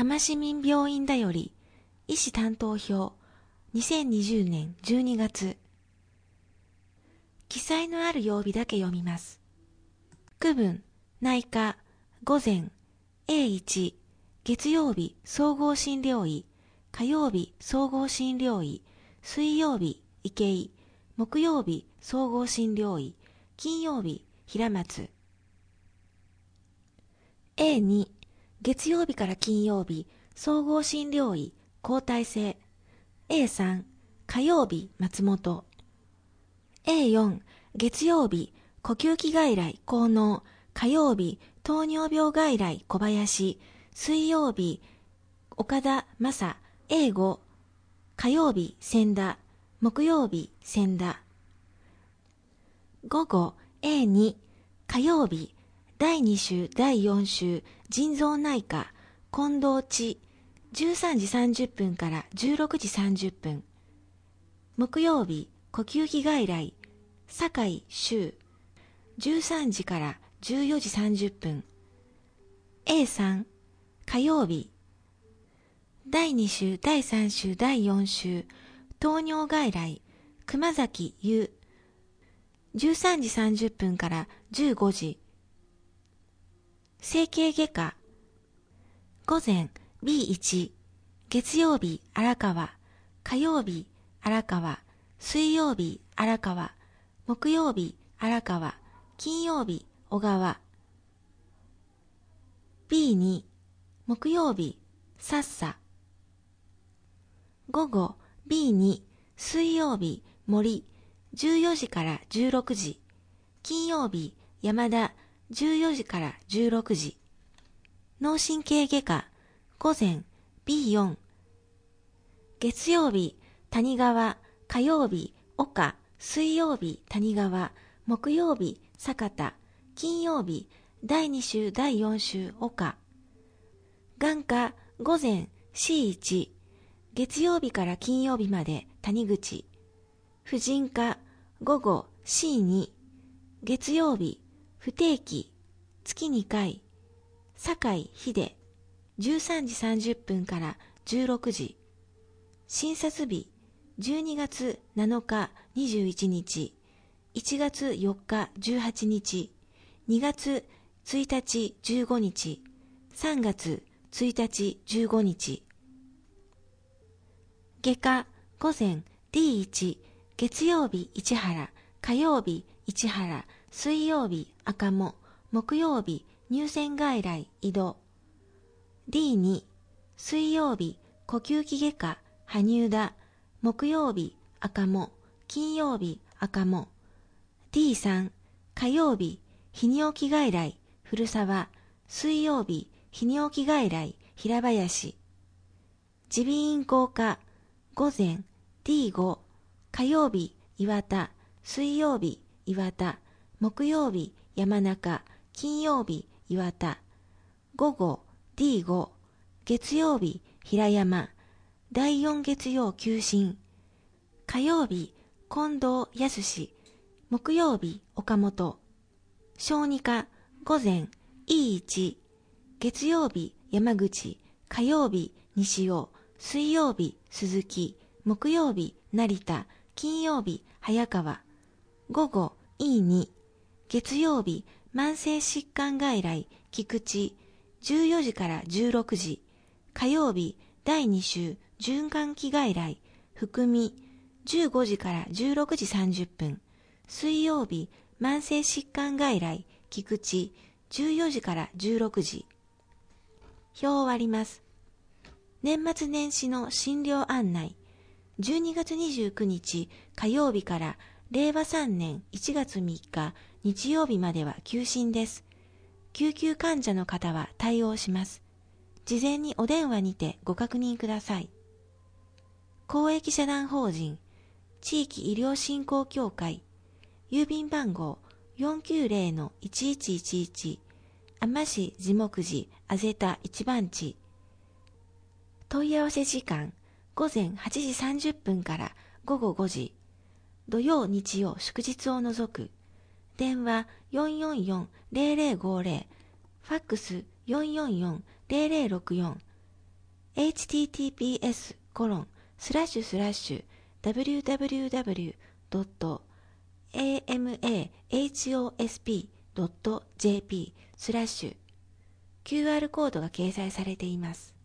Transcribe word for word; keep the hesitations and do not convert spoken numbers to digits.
多摩市民病院だより医師担当表にせんにじゅうねんじゅうにがつ。記載のある曜日だけ読みます。区分内科午前 エーいち 月曜日総合診療医、火曜日総合診療医、水曜日池井、木曜日総合診療医、金曜日平松。 エーに 月曜日から金曜日総合診療医交代制。 エーさん 火曜日松本。 エーよん 月曜日呼吸器外来効能、火曜日糖尿病外来小林、水曜日岡田正。 エーご 火曜日千田、木曜日千田。午後 エーに 火曜日だいに週だいよん週腎臓内科近藤千、じゅうさんじさんじゅっぷんからじゅうろくじさんじゅっぷん。木曜日呼吸器外来酒井修、じゅうさんじからじゅうよじさんじゅっぷん。 エーさん 火曜日だいに週だいさん週だいよん週糖尿外来熊崎優、じゅうさんじさんじゅっぷんからじゅうごじ。整形外科午前 ビーいち 月曜日荒川、火曜日荒川、水曜日荒川、木曜日荒川、金曜日小川。 ビーに 木曜日さっさ。午後 ビーに 水曜日森、じゅうよじからじゅうろくじ。金曜日山田、じゅうよじからじゅうろくじ。脳神経外科午前 ビーよん。 月曜日谷川、火曜日岡、水曜日谷川、木曜日坂田、金曜日だいに週だいよん週岡。眼科午前 シーいち、月曜日から金曜日まで谷口。婦人科午後 シーに、月曜日不定期月にかい酒井秀、じゅうさんじさんじゅっぷんからじゅうろくじ。診察日じゅうにがつなのかにじゅういちにち、いちがつよっかじゅうはちにち、にがつついたちじゅうごにち、さんがつついたちじゅうごにち。外科午前 ディーいち、月曜日市原、火曜日市原、水曜日赤茂、木曜日乳腺外来井戸。 ディーに 水曜日呼吸器外科羽生田、木曜日赤茂、金曜日赤茂。 ディーさん 火曜日泌尿器外来古沢、水曜日泌尿器外来平林。耳鼻咽喉科午前 ディーご、火曜日岩田、水曜日岩田、木曜日山中、金曜日岩田。午後 ディーご、月曜日平山、だいよん月曜休診。火曜日近藤康、木曜日岡本。小児科午前 イーいち、月曜日山口、火曜日西尾、水曜日鈴木、木曜日成田、金曜日早川。午後 イーに、月曜日慢性疾患外来菊池、じゅうよじからじゅうろくじ。火曜日だいに週循環器外来福見、じゅうごじからじゅうろくじさんじゅっぷん。水曜日慢性疾患外来菊池、じゅうよじからじゅうろくじ。表を割ります。年末年始の診療案内。じゅうにがつにじゅうくにち火曜日かられいわさんねんいちがつみっか日曜日までは休診です。救急患者の方は対応します。事前にお電話にてご確認ください。公益社団法人地域医療振興協会、郵便番号 よんきゅうぜろのいちいちいちいち、海士地木寺あぜた一番地。問い合わせ時間午前はちじさんじゅっぷんからごごごじ、土曜日曜祝日を除く。電話 よんよんよんぜろぜろごぜろ、ファックスよんよんよんぜろぜろろくよん、 エイチティーティーピーエスコロンスラッシュスラッシュダブリューダブリューダブリュードットエーエムエーエイチオーエスピードットジェーピー スラッシュ キューアール コードが掲載されています。